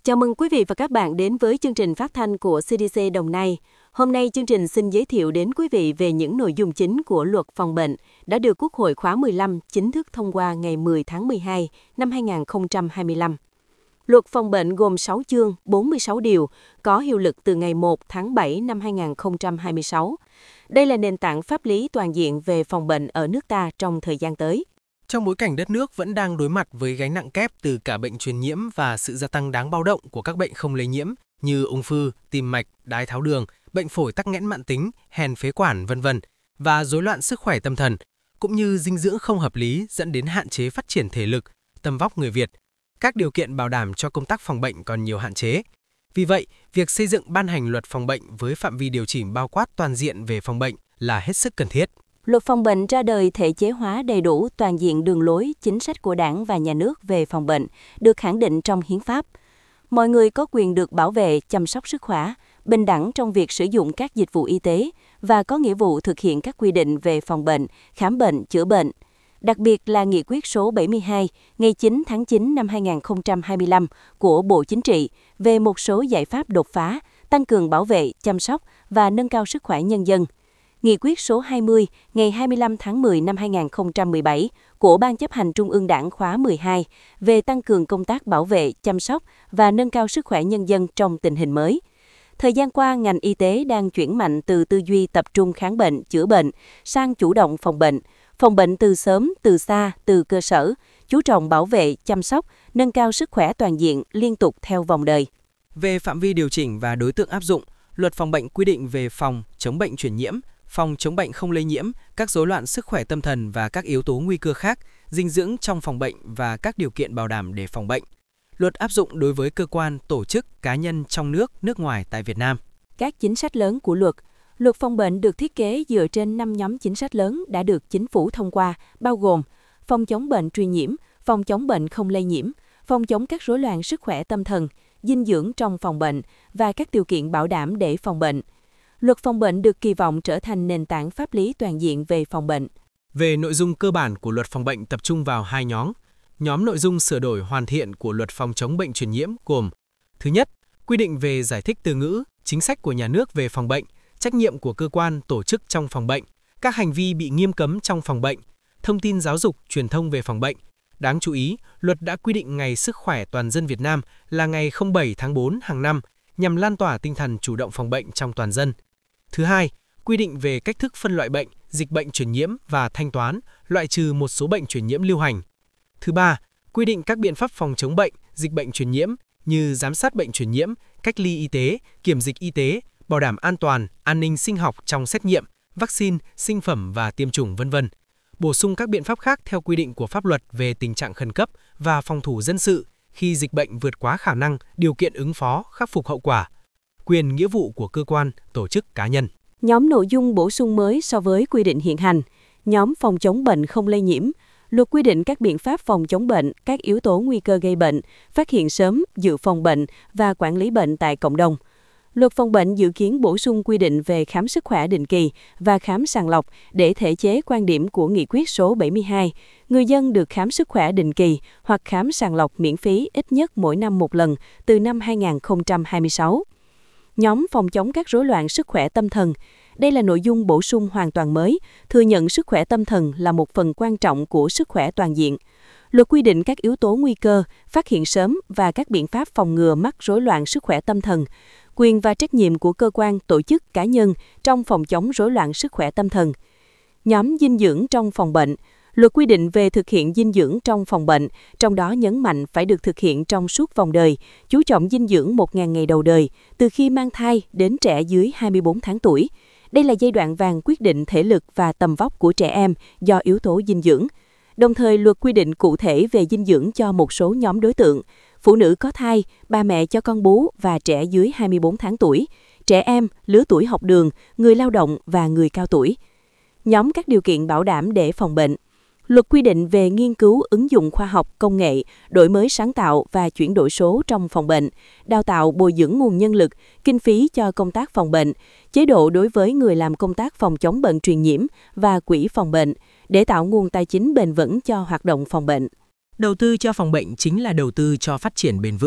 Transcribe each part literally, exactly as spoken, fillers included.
Chào mừng quý vị và các bạn đến với chương trình phát thanh của xê đê xê Đồng Nai. Hôm nay chương trình xin giới thiệu đến quý vị về những nội dung chính của luật phòng bệnh đã được Quốc hội khóa mười lăm chính thức thông qua ngày mười tháng mười hai năm hai nghìn không trăm hai mươi lăm. Luật phòng bệnh gồm sáu chương, bốn mươi sáu điều, có hiệu lực từ ngày một tháng bảy năm hai nghìn không trăm hai mươi sáu. Đây là nền tảng pháp lý toàn diện về phòng bệnh ở nước ta trong thời gian tới. Trong bối cảnh đất nước vẫn đang đối mặt với gánh nặng kép từ cả bệnh truyền nhiễm và sự gia tăng đáng báo động của các bệnh không lây nhiễm như ung thư, tim mạch, đái tháo đường, bệnh phổi tắc nghẽn mãn tính, hèn phế quản, vân vân và rối loạn sức khỏe tâm thần, cũng như dinh dưỡng không hợp lý dẫn đến hạn chế phát triển thể lực, tầm vóc người Việt. Các điều kiện bảo đảm cho công tác phòng bệnh còn nhiều hạn chế. Vì vậy, việc xây dựng ban hành luật phòng bệnh với phạm vi điều chỉnh bao quát toàn diện về phòng bệnh là hết sức cần thiết. Luật phòng bệnh ra đời thể chế hóa đầy đủ toàn diện đường lối, chính sách của Đảng và Nhà nước về phòng bệnh, được khẳng định trong hiến pháp. Mọi người có quyền được bảo vệ, chăm sóc sức khỏe, bình đẳng trong việc sử dụng các dịch vụ y tế và có nghĩa vụ thực hiện các quy định về phòng bệnh, khám bệnh, chữa bệnh. Đặc biệt là Nghị quyết số bảy mươi hai ngày chín tháng chín năm hai nghìn không trăm hai mươi lăm của Bộ Chính trị về một số giải pháp đột phá, tăng cường bảo vệ, chăm sóc và nâng cao sức khỏe nhân dân. Nghị quyết số hai mươi ngày hai mươi lăm tháng mười năm hai nghìn không trăm mười bảy của Ban chấp hành Trung ương Đảng khóa mười hai về tăng cường công tác bảo vệ, chăm sóc và nâng cao sức khỏe nhân dân trong tình hình mới. Thời gian qua, ngành y tế đang chuyển mạnh từ tư duy tập trung khám bệnh, chữa bệnh sang chủ động phòng bệnh, phòng bệnh từ sớm, từ xa, từ cơ sở, chú trọng bảo vệ, chăm sóc, nâng cao sức khỏe toàn diện, liên tục theo vòng đời. Về phạm vi điều chỉnh và đối tượng áp dụng, luật phòng bệnh quy định về phòng, chống bệnh truyền nhiễm, phòng chống bệnh không lây nhiễm, các rối loạn sức khỏe tâm thần và các yếu tố nguy cơ khác, dinh dưỡng trong phòng bệnh và các điều kiện bảo đảm để phòng bệnh. Luật áp dụng đối với cơ quan, tổ chức, cá nhân trong nước, nước ngoài tại Việt Nam. Các chính sách lớn của luật. Luật phòng bệnh được thiết kế dựa trên năm nhóm chính sách lớn đã được Chính phủ thông qua, bao gồm phòng chống bệnh truyền nhiễm, phòng chống bệnh không lây nhiễm, phòng chống các rối loạn sức khỏe tâm thần, dinh dưỡng trong phòng bệnh và các điều kiện bảo đảm để phòng bệnh. Luật phòng bệnh được kỳ vọng trở thành nền tảng pháp lý toàn diện về phòng bệnh. Về nội dung cơ bản của luật phòng bệnh tập trung vào hai nhóm. Nhóm nội dung sửa đổi hoàn thiện của luật phòng chống bệnh truyền nhiễm gồm: thứ nhất, quy định về giải thích từ ngữ, chính sách của nhà nước về phòng bệnh, trách nhiệm của cơ quan, tổ chức trong phòng bệnh, các hành vi bị nghiêm cấm trong phòng bệnh, thông tin giáo dục, truyền thông về phòng bệnh. Đáng chú ý, luật đã quy định Ngày Sức khỏe Toàn dân Việt Nam là ngày không bảy tháng tư hàng năm nhằm lan tỏa tinh thần chủ động phòng bệnh trong toàn dân. Thứ hai, quy định về cách thức phân loại bệnh, dịch bệnh truyền nhiễm và thanh toán, loại trừ một số bệnh truyền nhiễm lưu hành. Thứ ba, quy định các biện pháp phòng chống bệnh, dịch bệnh truyền nhiễm như giám sát bệnh truyền nhiễm, cách ly y tế, kiểm dịch y tế, bảo đảm an toàn, an ninh sinh học trong xét nghiệm, vaccine, sinh phẩm và tiêm chủng vân vân. Bổ sung các biện pháp khác theo quy định của pháp luật về tình trạng khẩn cấp và phòng thủ dân sự khi dịch bệnh vượt quá khả năng, điều kiện ứng phó, khắc phục hậu quả. Quyền nghĩa vụ của cơ quan, tổ chức cá nhân. Nhóm nội dung bổ sung mới so với quy định hiện hành. Nhóm phòng chống bệnh không lây nhiễm. Luật quy định các biện pháp phòng chống bệnh, các yếu tố nguy cơ gây bệnh, phát hiện sớm, dự phòng bệnh và quản lý bệnh tại cộng đồng. Luật phòng bệnh dự kiến bổ sung quy định về khám sức khỏe định kỳ và khám sàng lọc để thể chế quan điểm của Nghị quyết số bảy mươi hai. Người dân được khám sức khỏe định kỳ hoặc khám sàng lọc miễn phí ít nhất mỗi năm một lần từ năm hai nghìn không trăm hai mươi sáu. Nhóm phòng chống các rối loạn sức khỏe tâm thần. Đây là nội dung bổ sung hoàn toàn mới, thừa nhận sức khỏe tâm thần là một phần quan trọng của sức khỏe toàn diện. Luật quy định các yếu tố nguy cơ, phát hiện sớm và các biện pháp phòng ngừa mắc rối loạn sức khỏe tâm thần, quyền và trách nhiệm của cơ quan, tổ chức, cá nhân trong phòng chống rối loạn sức khỏe tâm thần. Nhóm dinh dưỡng trong phòng bệnh. Luật quy định về thực hiện dinh dưỡng trong phòng bệnh, trong đó nhấn mạnh phải được thực hiện trong suốt vòng đời, chú trọng dinh dưỡng một nghìn ngày đầu đời, từ khi mang thai đến trẻ dưới hai mươi bốn tháng tuổi. Đây là giai đoạn vàng quyết định thể lực và tầm vóc của trẻ em do yếu tố dinh dưỡng. Đồng thời, luật quy định cụ thể về dinh dưỡng cho một số nhóm đối tượng: phụ nữ có thai, bà mẹ cho con bú và trẻ dưới hai mươi bốn tháng tuổi, trẻ em, lứa tuổi học đường, người lao động và người cao tuổi. Nhóm các điều kiện bảo đảm để phòng bệnh. Luật quy định về nghiên cứu ứng dụng khoa học, công nghệ, đổi mới sáng tạo và chuyển đổi số trong phòng bệnh, đào tạo bồi dưỡng nguồn nhân lực, kinh phí cho công tác phòng bệnh, chế độ đối với người làm công tác phòng chống bệnh truyền nhiễm và quỹ phòng bệnh, để tạo nguồn tài chính bền vững cho hoạt động phòng bệnh. Đầu tư cho phòng bệnh chính là đầu tư cho phát triển bền vững.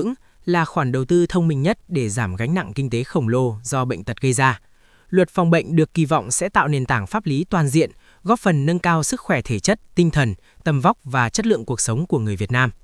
là khoản đầu tư thông minh nhất để giảm gánh nặng kinh tế khổng lồ do bệnh tật gây ra. Luật phòng bệnh được kỳ vọng sẽ tạo nền tảng pháp lý toàn diện, góp phần nâng cao sức khỏe thể chất, tinh thần, tầm vóc và chất lượng cuộc sống của người Việt Nam.